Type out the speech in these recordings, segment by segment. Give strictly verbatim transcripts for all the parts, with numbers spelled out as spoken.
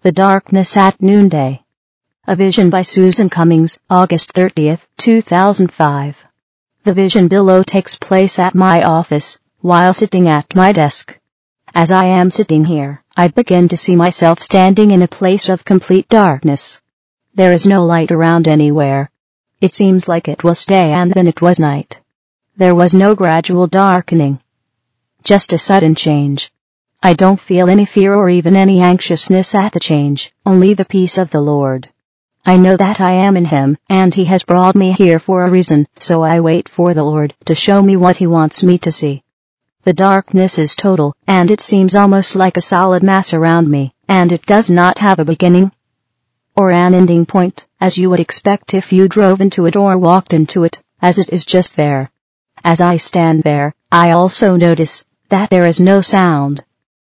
The Darkness at Noonday. A vision by Susan Cummings, August thirtieth, two thousand five. The vision below takes place at my office, while sitting at my desk. As I am sitting here, I begin to see myself standing in a place of complete darkness. There is no light around anywhere. It seems like it was day and then it was night. There was no gradual darkening. Just a sudden change. I don't feel any fear or even any anxiousness at the change, only the peace of the Lord. I know that I am in Him, and He has brought me here for a reason, so I wait for the Lord to show me what He wants me to see. The darkness is total, and it seems almost like a solid mass around me, and it does not have a beginning or an ending point, as you would expect if you drove into it or walked into it, as it is just there. As I stand there, I also notice that there is no sound.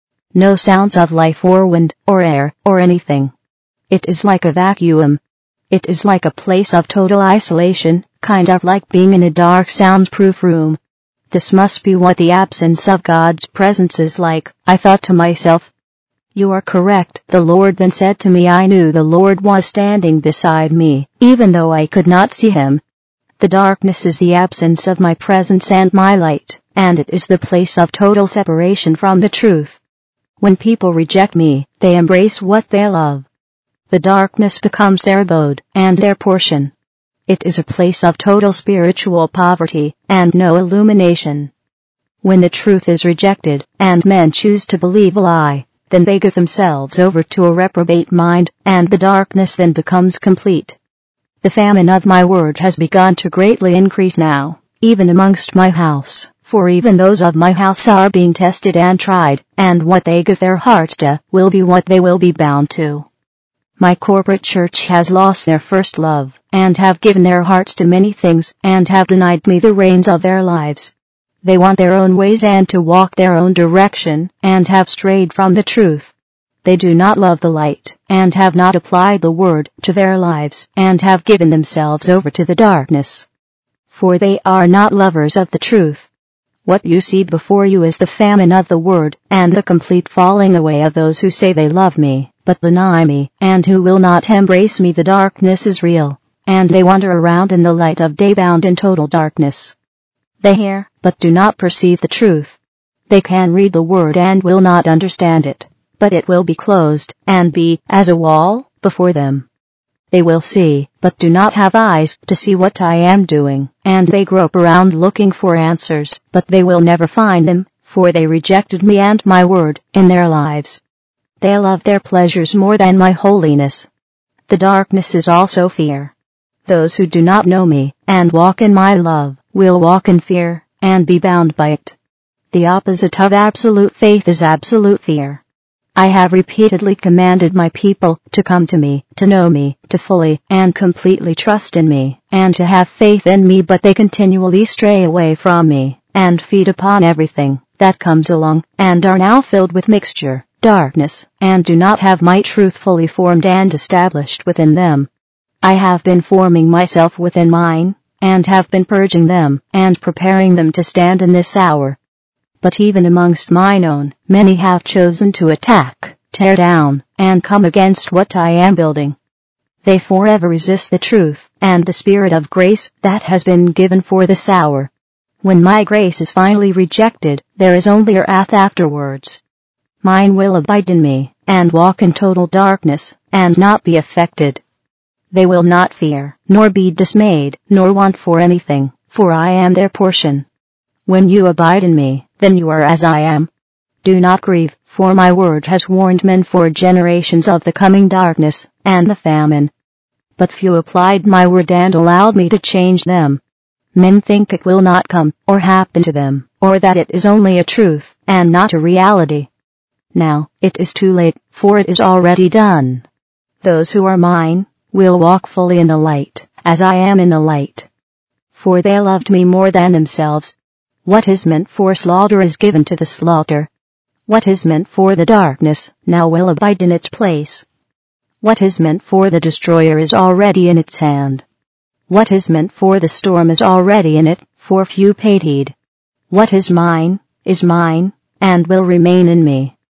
No sounds of life or wind, or air, or anything. It is like a vacuum. It is like a place of total isolation, kind of like being in a dark soundproof room. This must be what the absence of God's presence is like, I thought to myself. You are correct, the Lord then said to me. I knew the Lord was standing beside me, even though I could not see Him. The darkness is the absence of my presence and my light, and it is the place of total separation from the truth. When people reject me, they embrace what they love. The darkness becomes their abode, and their portion. It is a place of total spiritual poverty, and no illumination. When the truth is rejected, and men choose to believe a lie, then they give themselves over to a reprobate mind, and the darkness then becomes complete. The famine of my word has begun to greatly increase now, even amongst my house. For even those of my house are being tested and tried, and what they give their hearts to will be what they will be bound to. My corporate church has lost their first love, and have given their hearts to many things, and have denied me the reins of their lives. They want their own ways and to walk their own direction, and have strayed from the truth. They do not love the light, and have not applied the word to their lives, and have given themselves over to the darkness. For they are not lovers of the truth. What you see before you is the famine of the word, and the complete falling away of those who say they love me, but deny me, and who will not embrace me. The darkness is real, and they wander around in the light of day bound in total darkness. They hear, but do not perceive the truth. They can read the word and will not understand it, but it will be closed, and be as a wall before them. They will see, but do not have eyes to see what I am doing, and they grope around looking for answers, but they will never find them, for they rejected me and my word in their lives. They love their pleasures more than my holiness. The darkness is also fear. Those who do not know me, and walk in my love, will walk in fear, and be bound by it. The opposite of absolute faith is absolute fear. I have repeatedly commanded my people to come to me, to know me, to fully and completely trust in me, and to have faith in me, but they continually stray away from me, and feed upon everything that comes along, and are now filled with mixture, darkness, and do not have my truth fully formed and established within them. I have been forming myself within mine, and have been purging them, and preparing them to stand in this hour. But even amongst mine own, many have chosen to attack, tear down, and come against what I am building. They forever resist the truth, and the spirit of grace that has been given for this hour. When my grace is finally rejected, there is only wrath afterwards. Mine will abide in me, and walk in total darkness, and not be affected. They will not fear, nor be dismayed, nor want for anything, for I am their portion. When you abide in me, then you are as I am. Do not grieve, for my word has warned men for generations of the coming darkness, and the famine. But few applied my word and allowed me to change them. Men think it will not come, or happen to them, or that it is only a truth, and not a reality. Now, it is too late, for it is already done. Those who are mine, will walk fully in the light, as I am in the light. For they loved me more than themselves. What is meant for slaughter is given to the slaughter. What is meant for the darkness, now will abide in its place. What is meant for the destroyer is already in its hand. What is meant for the storm is already in it, for few paid heed. What is mine, is mine, and will remain in me.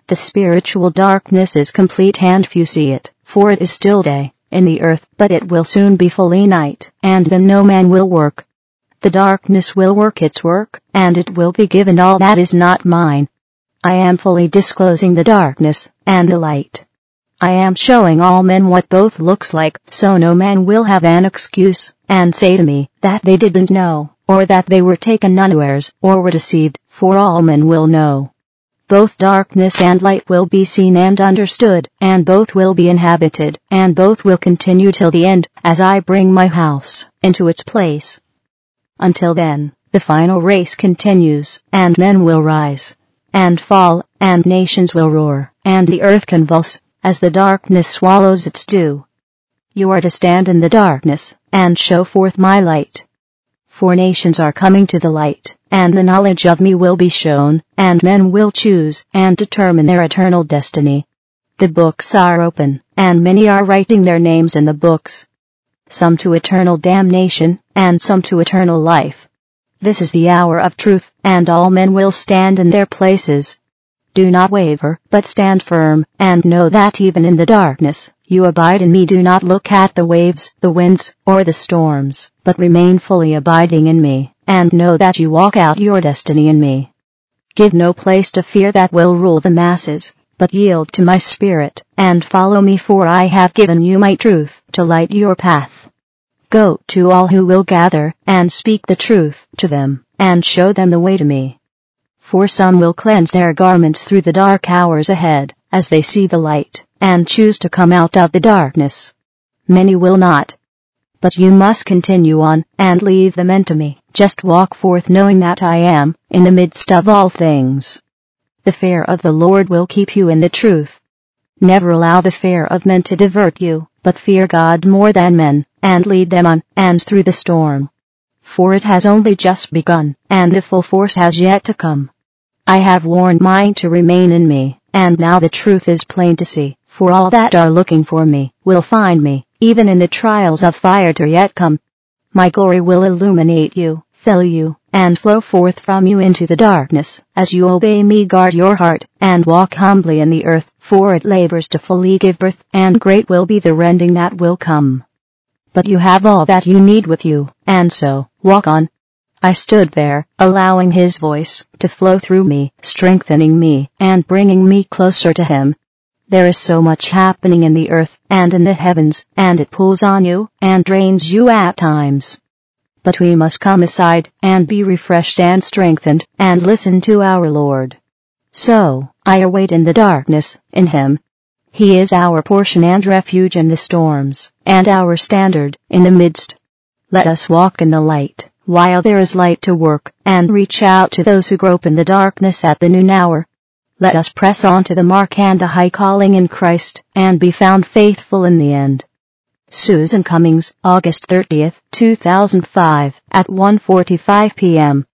The spiritual darkness is complete and few see it, for it is still day in the earth, but it will soon be fully night, and then no man will work. The darkness will work its work, and it will be given all that is not mine. I am fully disclosing the darkness and the light. I am showing all men what both looks like, so no man will have an excuse, and say to me that they didn't know, or that they were taken unawares, or were deceived, for all men will know. Both darkness and light will be seen and understood, and both will be inhabited, and both will continue till the end, as I bring my house into its place. Until then, the final race continues, and men will rise and fall, and nations will roar, and the earth convulse, as the darkness swallows its dew. You are to stand in the darkness, and show forth my light. For nations are coming to the light, and the knowledge of me will be shown, and men will choose and determine their eternal destiny. The books are open, and many are writing their names in the books. Some to eternal damnation, and some to eternal life. This is the hour of truth, and all men will stand in their places. Do not waver, but stand firm, and know that even in the darkness, you abide in me. Do not look at the waves, the winds, or the storms, but remain fully abiding in me, and know that you walk out your destiny in me. Give no place to fear that will rule the masses, but yield to my spirit, and follow me, for I have given you my truth to light your path. Go to all who will gather, and speak the truth to them, and show them the way to me. For some will cleanse their garments through the dark hours ahead, as they see the light, and choose to come out of the darkness. Many will not. But you must continue on, and leave the men to me. Just walk forth knowing that I am in the midst of all things. The fear of the Lord will keep you in the truth. Never allow the fear of men to divert you, but fear God more than men, and lead them on and through the storm. For it has only just begun, and the full force has yet to come. I have warned mine to remain in me, and now the truth is plain to see, for all that are looking for me will find me, even in the trials of fire to yet come. My glory will illuminate you, fill you, and flow forth from you into the darkness, as you obey me. Guard your heart, and walk humbly in the earth, for it labors to fully give birth, and great will be the rending that will come. But you have all that you need with you, and so, walk on. I stood there, allowing his voice to flow through me, strengthening me, and bringing me closer to him. There is so much happening in the earth and in the heavens, and it pulls on you and drains you at times. But we must come aside and be refreshed and strengthened, and listen to our Lord. So, I await in the darkness, in him. He is our portion and refuge in the storms, and our standard in the midst. Let us walk in the light, while there is light to work, and reach out to those who grope in the darkness at the noon hour. Let us press on to the mark and the high calling in Christ, and be found faithful in the end. Susan Cummings, August thirtieth, two thousand five, at one forty-five p m